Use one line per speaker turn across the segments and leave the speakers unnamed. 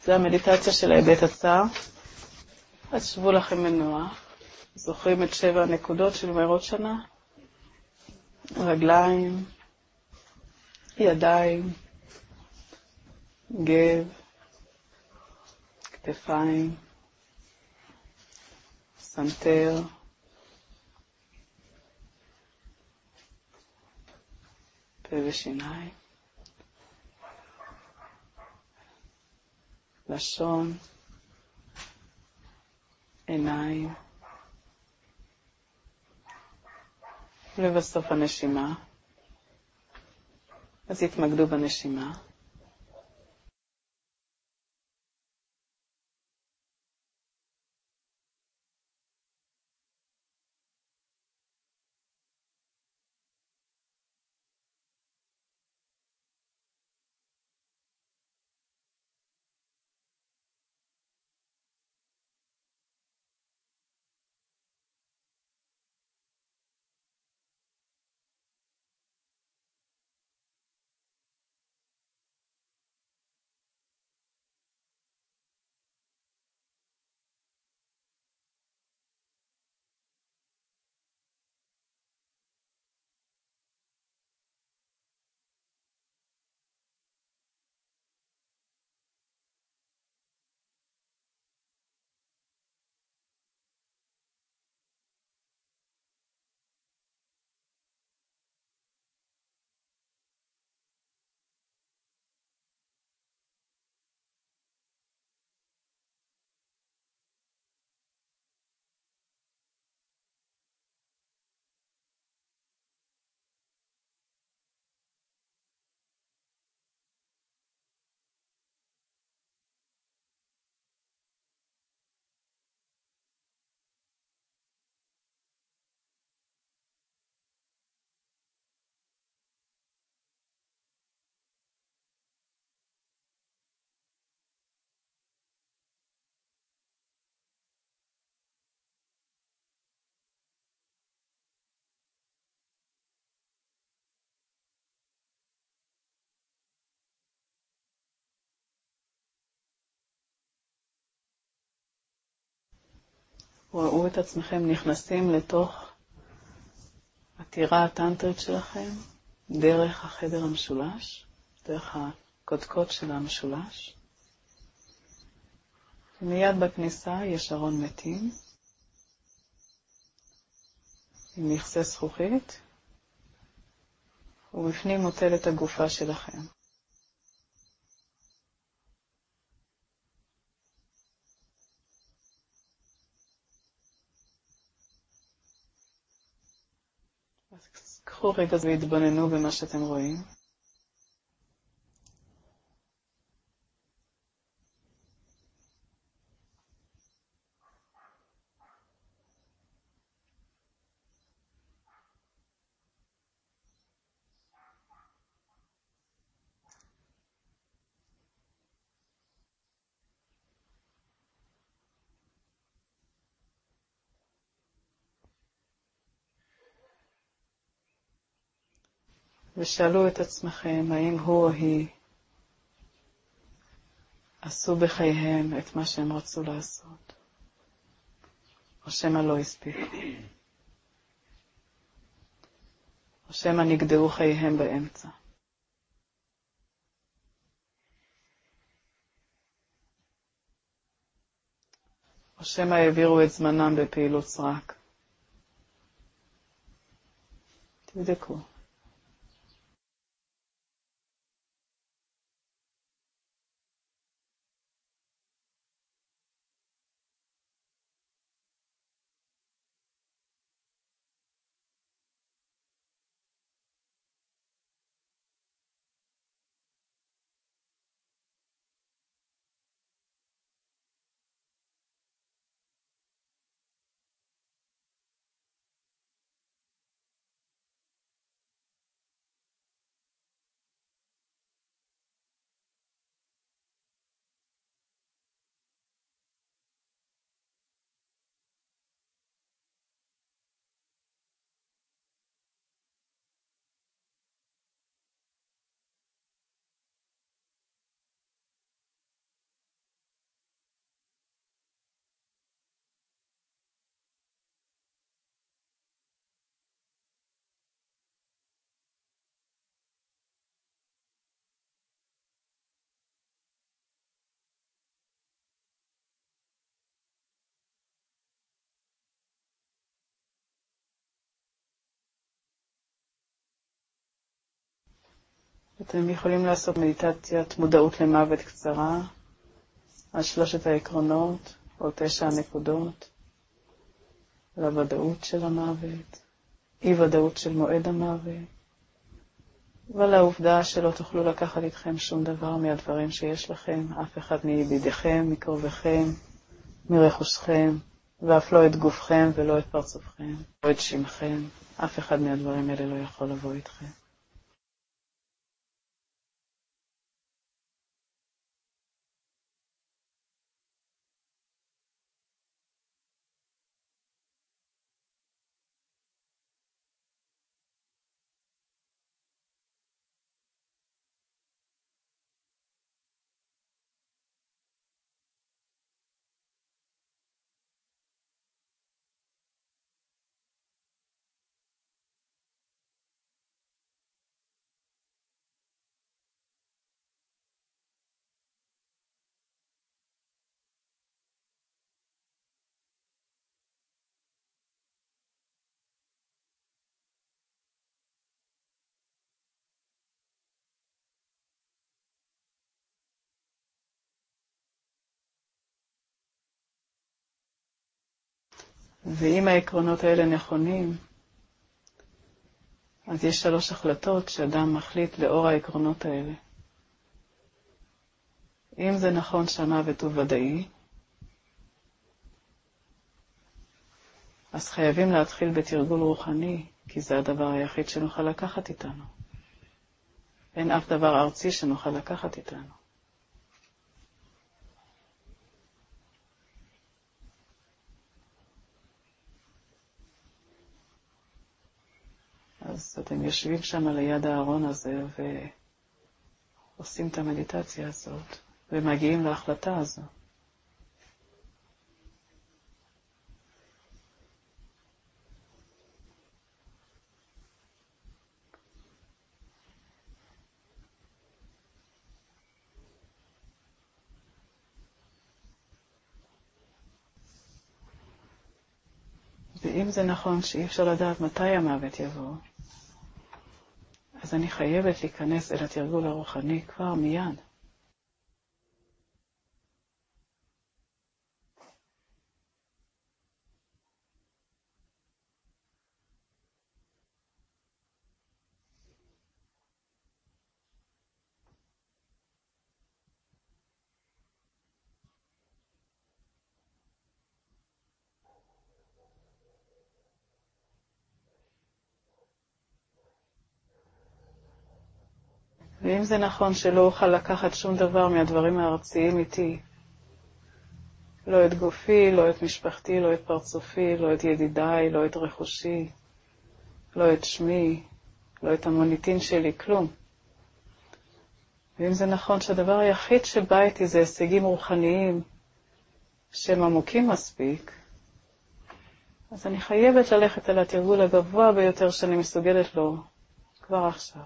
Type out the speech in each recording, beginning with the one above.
זה המדיטציה של ההיבט הצר. אז שבו לכם מנוח. זוכרים את 7 הנקודות של מאירות שנה? רגליים, ידיים, גב, כתפיים, סנטר, פה ושיניים, לשון, עיניים, ובסוף הנשימה. אז התמקדו בנשימה. ראו את עצמכם נכנסים לתוך הטירה הטנטרית שלכם, דרך החדר המשולש, דרך הקודקוד של המשולש. ומיד בכניסה יש ארון מתים, עם מכסה זכוכית, ובפנים מוטלת הגופה שלכם. אז קחו רגע והתבוננו במה שאתם רואים. ושאלו את עצמכם, האם הוא או היא עשו בחייהם את מה שהם רצו לעשות, או שמא לא הספיקו, או שמא נגדעו חייהם באמצע. או שמא העבירו את זמנם בפעילות סרק. תבדקו. אתם יכולים לעשות מדיטציית מודעות למוות קצרה, על 3 העקרונות, או 9 הנקודות, לוודאות של המוות, אי ודאות של מועד המוות, ולעובדה שלא תוכלו לקחת איתכם שום דבר מהדברים שיש לכם, אף אחד מידידיכם, מקרובכם, מרכושכם, ואף לא את גופכם ולא את פרצופכם, לא את שמכם, אף אחד מהדברים האלה לא יכול לבוא איתכם. ואם העקרונות האלה נכונים, אז יש 3 החלטות שאדם מחליט לאור העקרונות האלה. אם זה נכון שהמוות הוא ודאי, אז חייבים להתחיל בתרגול רוחני, כי זה הדבר היחיד שנוכל לקחת איתנו. אין אף דבר ארצי שנוכל לקחת איתנו. אז אתם יושבים שם על יד הארון הזה ועושים את המדיטציה הזאת ומגיעים להחלטה הזו. ואם זה נכון שאי אפשר לדעת מתי המוות יבוא, אז אני חייבת להיכנס אל התרגול הרוחני כבר מיד. ואם זה נכון שלא אוכל לקחת שום דבר מהדברים הארציים איתי, לא את גופי, לא את משפחתי, לא את פרצופי, לא את ידידיי, לא את רכושי, לא את שמי, לא את המוניטין שלי, כלום. ואם זה נכון שהדבר היחיד שבא איתי זה הישגים רוחניים שהם עמוקים מספיק, אז אני חייבת ללכת על התרגול הגבוה ביותר שאני מסוגלת לו כבר עכשיו.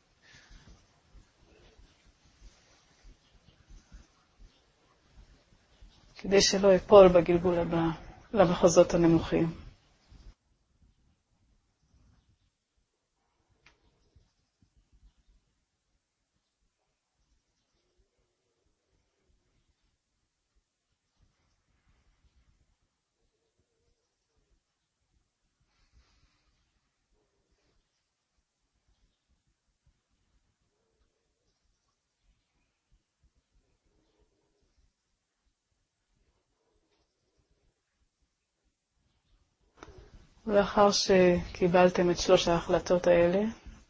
כדי שלא אפול בגלגול הבא למחוזות הנמוכים. ולאחר שקיבלתם את 3 ההחלטות האלה,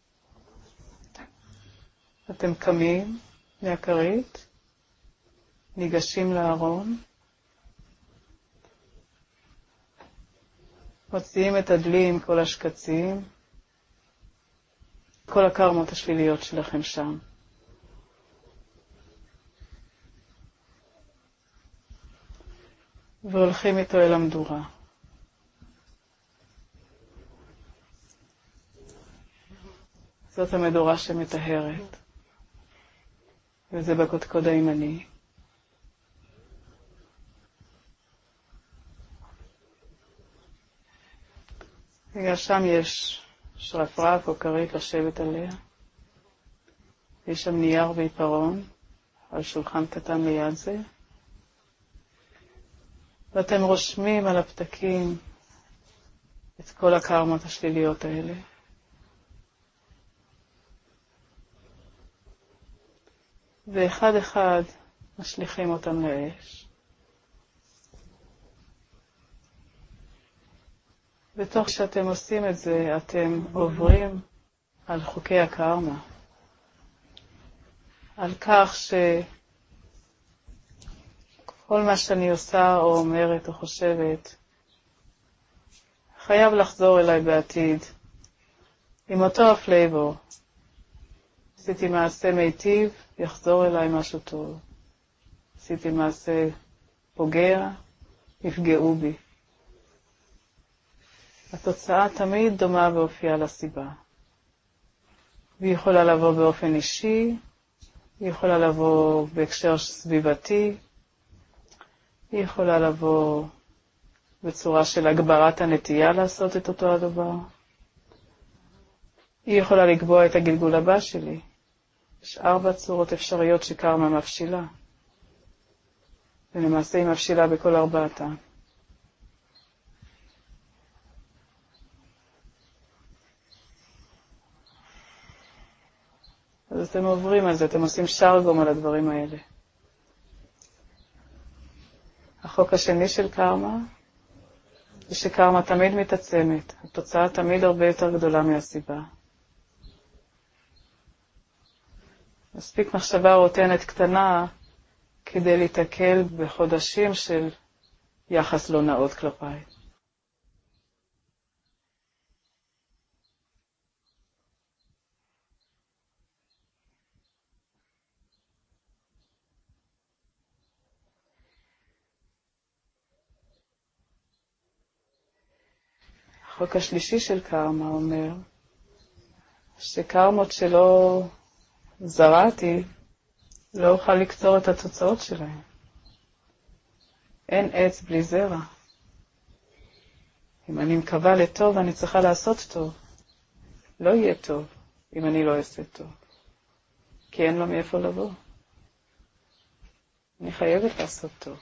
אתם קמים מהכרית, ניגשים לארון, מוציאים את הדלי עם כל השקצים, כל הקרמות השליליות שלכם שם. והולכים איתו אל המדורה. זאת המדורה שמטהרת, וזה בקודקוד הימני. וגם שם יש שרפרף או כרית לשבת עליה. יש שם נייר ועיפרון על שולחן קטן ליד זה. ואתם רושמים על הפתקים את כל הקרמות השליליות האלה. ואחד אחד משליכים אותם לאש. ותוך שאתם עושים את זה, אתם עוברים על חוקי הקרמה. על כך שכל מה שאני עושה או אומרת או חושבת, חייב לחזור אליי בעתיד, עם אותו הפלייבור. עשיתי מעשה מיטיב, יחזור אליי משהו טוב. עשיתי מעשה פוגע, יפגעו בי. התוצאה תמיד דומה באופייה לסיבה. והיא יכולה לבוא באופן אישי, היא יכולה לבוא בהקשר סביבתי, היא יכולה לבוא בצורה של הגברת הנטייה לעשות את אותו הדבר. היא יכולה לקבוע את הגלגול הבא שלי. יש 4 צורות אפשריות שקרמה מבשילה. ולמעשה היא מבשילה בכל 4. אז אתם עוברים על זה, אתם עושים שרגום על הדברים האלה. החוק השני של קרמה, זה שקרמה תמיד מתעצמת. התוצאה תמיד הרבה יותר גדולה מהסיבה. מספיק מחשבה רוטנת קטנה כדי להתקל בחודשים של יחס לא נאות כלפיי. החוק השלישי של קרמה אומר שקרמות שלא זרעתי, לא אוכל לקצור את התוצאות שלהם. אין עץ בלי זרע. אם אני מקווה לטוב, אני צריכה לעשות טוב. לא יהיה טוב אם אני לא אעשה טוב. כי אין לו מאיפה לבוא. אני חייבת לעשות טוב.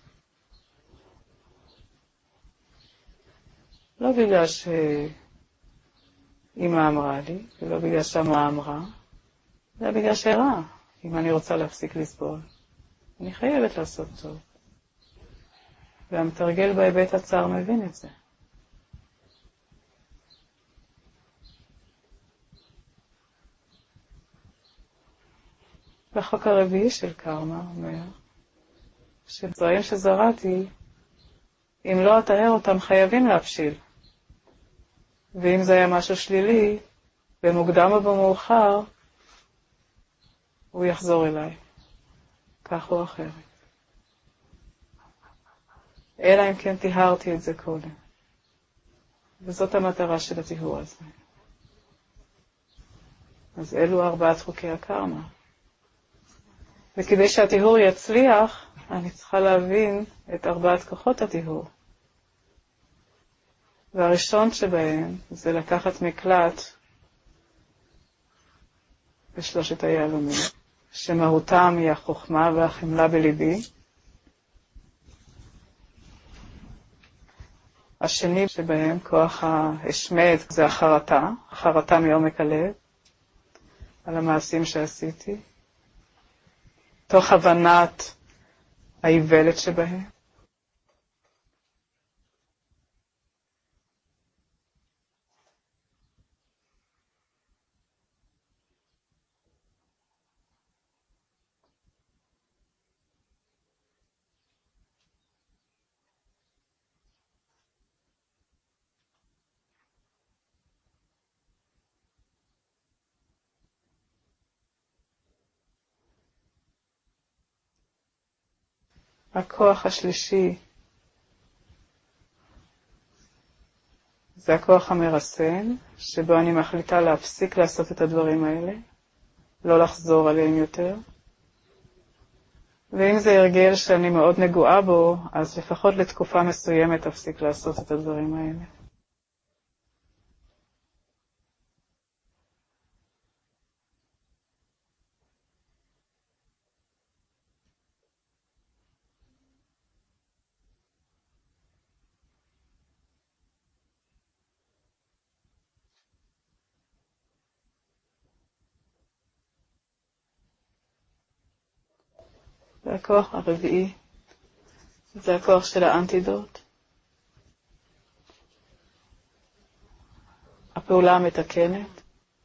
לא בגלל שאמא אמרה לי, ולא בגלל שאמרה אמרה, זה בגלל שרע, אם אני רוצה להפסיק לסבול. אני חייבת לעשות טוב. והמתרגל בהיבט הצער מבין את זה. והחוק הרביעי של קרמה אומר, שדברים שזרעתי, אם לא אטהר אותם חייבים להבשיל. ואם זה היה משהו שלילי, במוקדם או במאוחר, הוא יחזור אליי. כך או אחרת. אלא אם כן טיהרתי את זה קודם. וזאת המטרה של הטיהור הזה. אז אלו 4 חוקי הקרמה. וכדי שהטיהור יצליח, אני צריכה להבין את 4 כוחות הטיהור. והראשון שבהם זה לקחת מקלט בשלושת היהלומים, שמהותם היא החוכמה והחמלה בליבי. השני שבהם, כוח ההשמד, זה החרטה מעומק הלב, על המעשים שעשיתי, תוך הבנת האיוולת שבהם. הכוח השלישי זה הכוח המרסן, שבו אני מחליטה להפסיק לעשות את הדברים האלה, לא לחזור עליהם יותר. ואם זה הרגל שאני מאוד נגועה בו, אז לפחות לתקופה מסוימת תפסיק לעשות את הדברים האלה. והכוח הרביעי זה הכוח של האנטידוט. הפעולה המתקנת,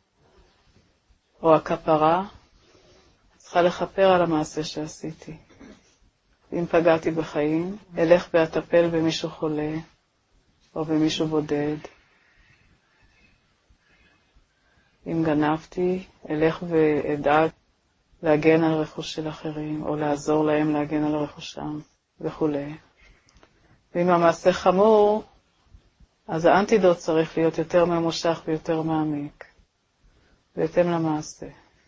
או הכפרה, צריכה לכפר על המעשה שעשיתי. אם פגעתי בחיים, אלך ואטפל במישהו חולה, או במישהו בודד. אם גנבתי, אלך ואדאג להגן על רכוש של אחרים, או לעזור להם להגן על רכושם, וכו'. ואם המעשה חמור, אז האנטידוט צריך להיות יותר ממושך ויותר מעמיק, בהתאם למעשה.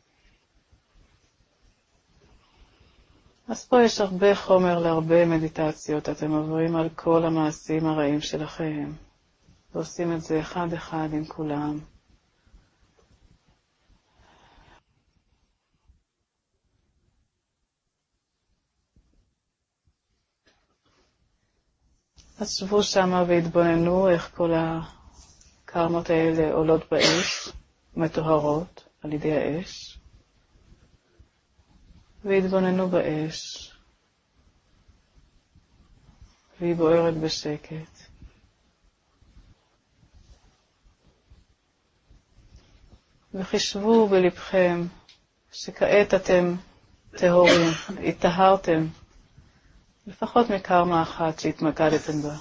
אז פה יש הרבה חומר להרבה מדיטציות. אתם עוברים על כל המעשים הרעים שלכם, ועושים את זה אחד אחד עם כולם. אז שבו שמה והתבוננו איך כל הקרמות האלה עולות באש, מטוהרות על ידי האש, והתבוננו באש, והיא בוערת בשקט. וחישבו בלבכם שכעת אתם טהורים, התטהרתם, לפחות מקרמה אחת שהתמקדתם בה.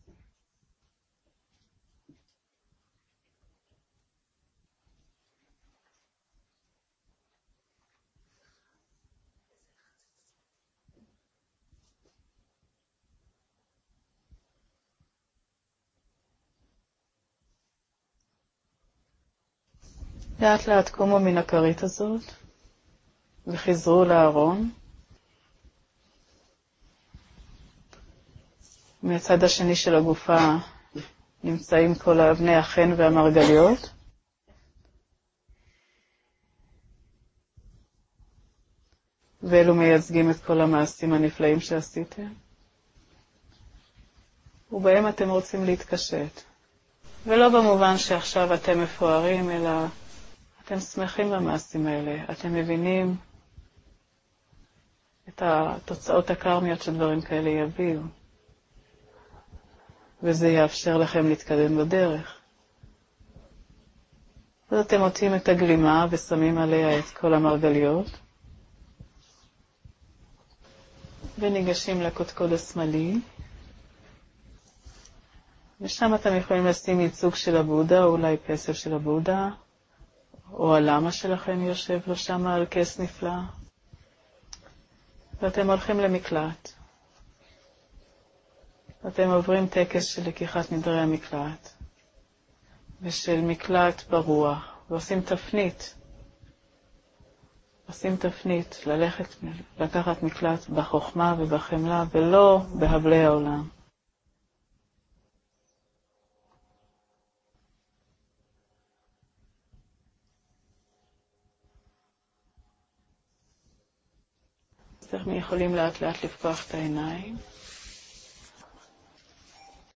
לאט לאט קומו מן הכרית הזאת וחזרו לארון. מהצד השני של הגופה נמצאים כל אבני החן והמרגליות. ואלו מייצגים את כל המעשים הנפלאים שעשיתם. ובהם אתם רוצים להתקשט. ולא במובן שעכשיו אתם מפוארים, אלא אתם שמחים במעשים האלה. אתם מבינים את התוצאות הקרמיות שדברים כאלה יביאו. וזה יאפשר לכם להתקדם בדרך. אז אתם מוצאים את הגלימה ושמים עליה את כל המרגליות. וניגשים לקודקוד השמאלי. ושם אתם יכולים לשים ייצוג של הבודה, או אולי פסל של הבודה, או הלמה שלכם יושב לו שם על כס נפלא. ואתם הולכים למקלט. אתם עוברים טקס של לקיחת נדרי המקלט, ושל מקלט ברוח, ועושים תפנית. עושים תפנית, לקחת מקלט בחוכמה ובחמלה, ולא בהבלי העולם. אז אנחנו יכולים לאט לאט לפקוח את העיניים.